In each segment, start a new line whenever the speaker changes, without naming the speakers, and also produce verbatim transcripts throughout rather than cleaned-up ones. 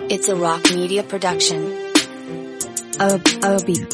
It's a Rock Media production. Obi.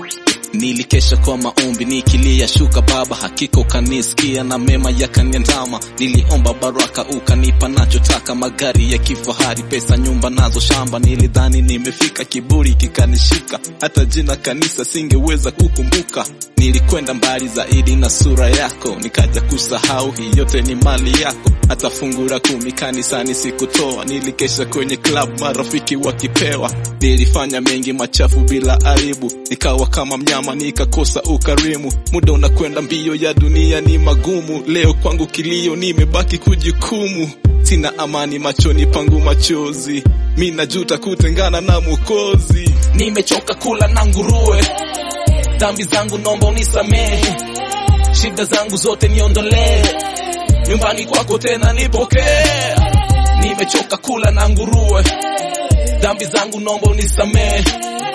Nilikesha kwa maombi nikilia shuka baba, hakika ukanisikia na mema yakaniandama. Niliomba baraka ukanipa nachotaka, magari ya kifahari, pesa, nyumba nazo shamba. Nilidhani nimefika, kiburi kikanishika, hata jina kanisa singeweza kukumbuka. Nilikwenda mbali zaidi na sura yako, nikaja kusahau hii yote ni mali yako. Hata fungura kumi kanisani sikutoa, nilikesha kwenye club marafiki wakipewa. Nilifanya mengi machafu bila aibu, nikawa kama mnyama nikakosa ukarimu. Muda unakwenda mbio, ya dunia ni magumu, leo kwangu kilio nimebaki kujikumu. Sina amani machoni pangu machozi, mimi najuta kutengana na Mwokozi. Nimechoka kula na nguruwe, dhambi zangu nomba unisamehe, shida zangu zote niondolee, nyumbani kwako tena nipokee. Nimechoka kula na nguruwe, dhambi zangu nomba unisamehe,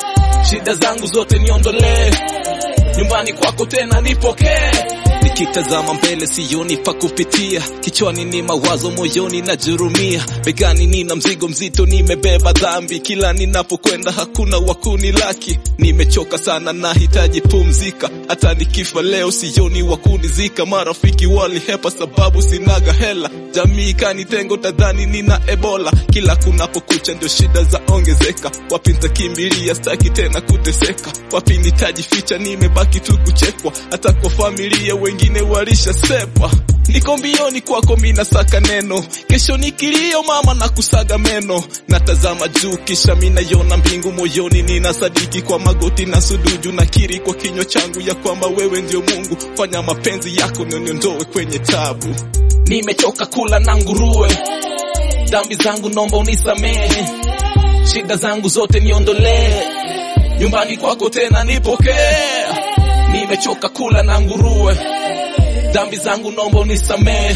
shida zangu zote niondolee, nyumbani kwako tena nipokee. Nikitazama mbele sioni pa kupitia, kichwani ni mawazo, moyoni najurumia. Begani nina mzigo mzito, nimebeba dhambi, kila ninapokwenda hakuna wakunilaki. Nimechoka sana nahitaji pumzika, hata nikifa leo sioni wakunizika. Marafiki walihepa sababu sinaga hela, jamii kanitengo tadhani nina Ebola. Kila kunapokucha ndio shida za ongezeka, wapi nitakimbilia staki tena kuteseka. Wapi nitajificha nimebaki tu kuchekwa, hata kwa familia wengine walisha sepa. Niko mbioni kwako mina saka neno, kesho nikilio mama na kusaga meno. Natazama juu kisha mina yona mbingu, moyoni nina sadiki kwa magoti na sujudu. Nakiri kwa kinywa changu ya kwamba wewe ndio Mungu, fanya mapenzi yako niondoe kwenye tabu. Nimechoka kula na nguruwe, dhambi zangu nomba unisamehe, shida zangu zote niondolee, nyumbani kwako tena nipokee. Nimechoka kula na nguruwe, dhambi zangu nomba unisamehe,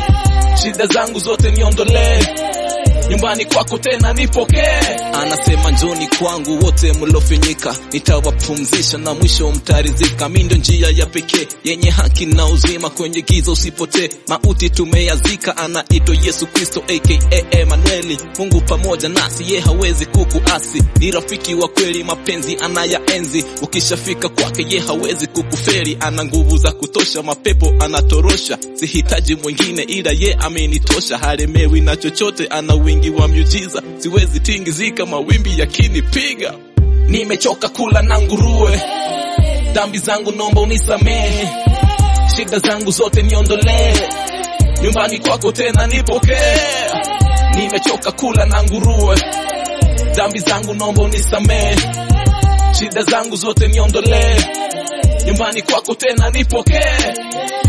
shida zangu zote niondolee, nyumbani kwako tena nipokee. Anasema njoni kwangu wote mlofinyika, nitawapumzisha na mwisho mtarizika. Mimi ndo njia ya pekee yenye haki na uzima, kwenye giza usipotee, mauti tumeyazika. Anaitwa Yesu Kristo aka Emmanuel, Mungu pamoja nasi, ye hawezi kukuasi. Ni rafiki wa kweli, mapenzi anayaenzi, ukishafika kwake ye hawezi kukuferi. Ana nguvu za kutosha, mapepo anatorosha, sihitaji mwingine ila ye amenitosha. Halemewi na chochote, ana wingi wa miujiza, siwezi tingizika mawimbi yakinipiga. Nimechoka kula na nguruwe, dhambi zangu nomba unisamehe, shida zangu zote niondolee, nyumbani kwako tena nipokee. Nimechoka kula na nguruwe, dhambi zangu nomba unisamehe, shida zangu zote niondolee, nyumbani kwako tena nipokee.